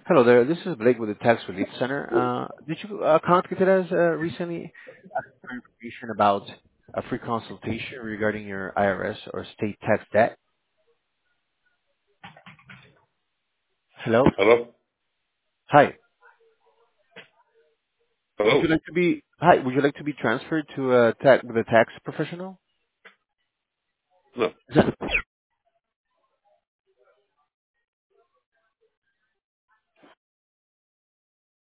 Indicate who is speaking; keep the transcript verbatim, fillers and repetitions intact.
Speaker 1: Hello there. This is Blake with the Tax Relief Center. Uh, did you uh, contact us uh, recently for information about a free consultation regarding your I R S or state tax debt? Hello.
Speaker 2: Hello?
Speaker 1: Hi. Would
Speaker 2: Hello?
Speaker 1: you like to be Hi? Would you like to be transferred to a tax with a tax professional?
Speaker 2: No.
Speaker 1: Is that